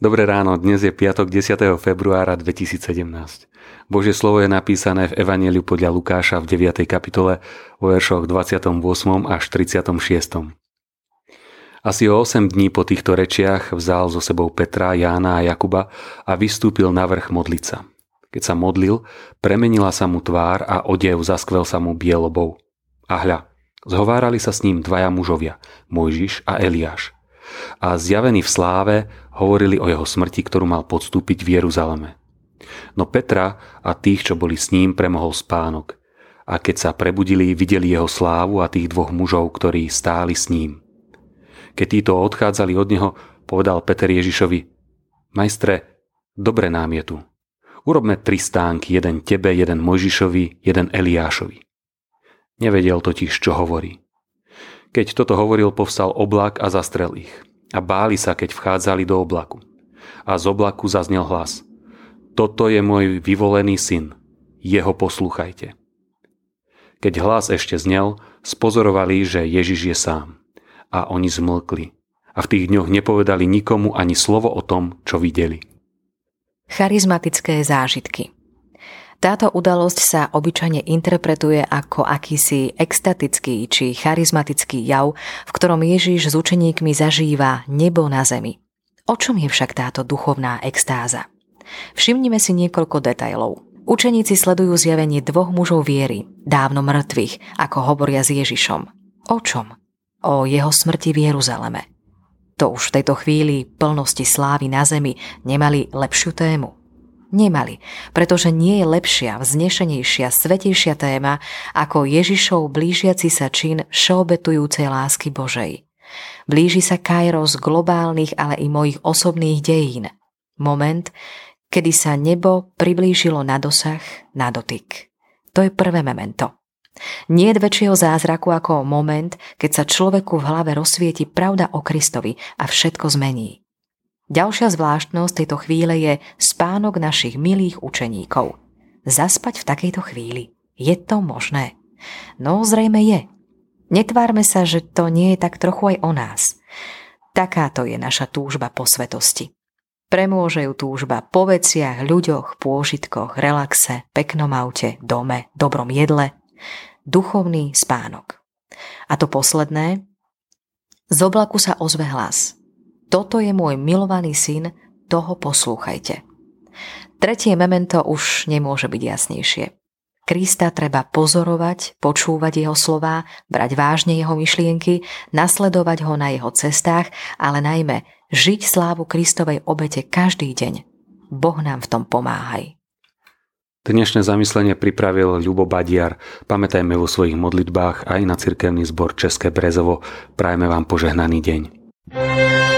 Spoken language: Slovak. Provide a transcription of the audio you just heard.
Dobré ráno, dnes je piatok 10. februára 2017. Božie slovo je napísané v Evanjeliu podľa Lukáša v 9. kapitole vo veršoch 28. až 36. Asi o 8 dní po týchto rečiach vzal so sebou Petra, Jána a Jakuba a vystúpil na vrch modliť sa. Keď sa modlil, premenila sa mu tvár a odev zaskvel sa mu bielobou. A hľa, zhovárali sa s ním dvaja mužovia, Mojžiš a Eliáš. A zjavení v sláve hovorili o jeho smrti, ktorú mal podstúpiť v Jeruzaleme. No Petra a tých, čo boli s ním, premohol spánok. A keď sa prebudili, videli jeho slávu a tých dvoch mužov, ktorí stáli s ním. Keď títo odchádzali od neho, povedal Peter Ježišovi: Majstre, dobre nám je tu. Urobme 3 stánky, jeden tebe, jeden Mojžišovi, jeden Eliášovi. Nevedel totiž, čo hovorí. Keď toto hovoril, povstal oblak a zastrel ich. A báli sa, keď vchádzali do oblaku. A z oblaku zaznel hlas: Toto je môj vyvolený syn, jeho poslúchajte. Keď hlas ešte znel, spozorovali, že Ježiš je sám. A oni zmlkli. A v tých dňoch nepovedali nikomu ani slovo o tom, čo videli. Charizmatické zážitky. Táto udalosť sa obyčajne interpretuje ako akýsi extatický či charizmatický jav, v ktorom Ježiš s učeníkmi zažíva nebo na zemi. O čom je však táto duchovná extáza? Všimnime si niekoľko detailov. Učeníci sledujú zjavenie dvoch mužov viery, dávno mŕtvych, ako hovoria s Ježišom. O čom? O jeho smrti v Jeruzaleme. To už v tejto chvíli plnosti slávy na zemi nemali lepšiu tému. Nemali, pretože nie je lepšia, vznešenejšia, svätejšia téma ako Ježišov blížiaci sa čin všeobetujúcej lásky Božej. Blíži sa kairos globálnych, ale i mojich osobných dejín. Moment, kedy sa nebo priblížilo na dosah, na dotyk. To je prvé memento. Nie je väčšieho zázraku ako moment, keď sa človeku v hlave rozsvieti pravda o Kristovi a všetko zmení. Ďalšia zvláštnosť tejto chvíle je spánok našich milých učeníkov. Zaspať v takejto chvíli. Je to možné? No, zrejme je. Netvárme sa, že to nie je tak trochu aj o nás. Takáto je naša túžba po svetosti. Premôže ju túžba po veciach, ľuďoch, pôžitkoch, relaxe, peknom aute, dome, dobrom jedle. Duchovný spánok. A to posledné, z oblaku sa ozve hlas: Toto je môj milovaný syn, toho poslúchajte. Tretie memento už nemôže byť jasnejšie. Krista treba pozorovať, počúvať jeho slová, brať vážne jeho myšlienky, nasledovať ho na jeho cestách, ale najmä žiť slávu Kristovej obete každý deň. Boh nám v tom pomáhaj. Dnešné zamyslenie pripravil Ľubo Badiar. Pamätajme vo svojich modlitbách aj na cirkevný zbor České Brezovo. Prajme vám požehnaný deň.